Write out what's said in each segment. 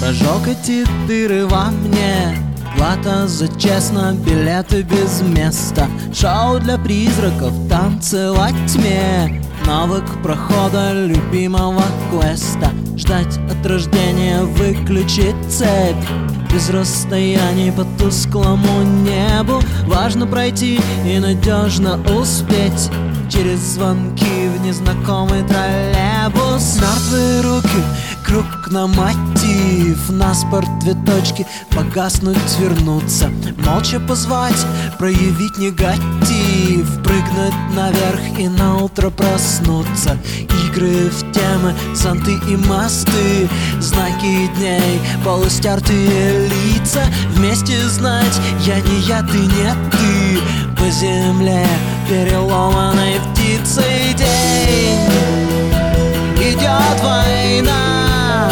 Прожег эти дыры во мне, плата за честно, билеты без места. Шоу для призраков, танцы во тьме, навык прохода любимого квеста. Ждать от рождения, выключить цепь, без расстояний по тусклому небу. Важно пройти и надежно успеть через звонки в незнакомый троллейбус. Мертвые руки, круг на мотив, на спорт две точки, погаснуть, вернуться, молча позвать, проявить негатив, прыгнуть наверх и наутро проснуться. Игры в темы, зонты и мосты, знаки дней, полустертые лица. Вместе знать, я не я, ты не ты, по земле переломанной птицей. День, идет война,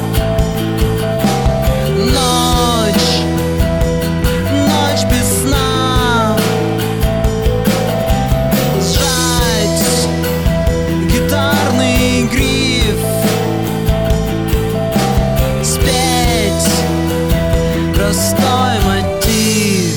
ночь, ночь без сна. Сжать гитарный гриф, спеть простой мотив.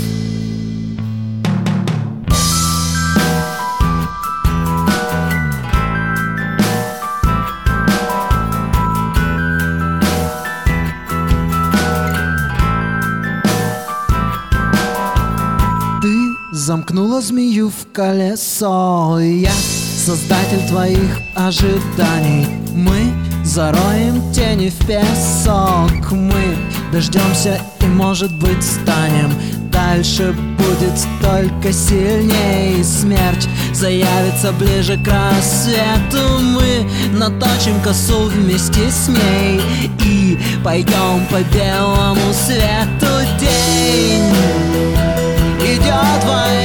Замкнула змею в колесо. Я создатель твоих ожиданий. Мы зароем тени в песок. Мы дождемся и, может быть, станем. Дальше будет только сильней. Смерть заявится ближе к рассвету. Мы наточим косу вместе с ней и пойдем по белому свету. День, идет война.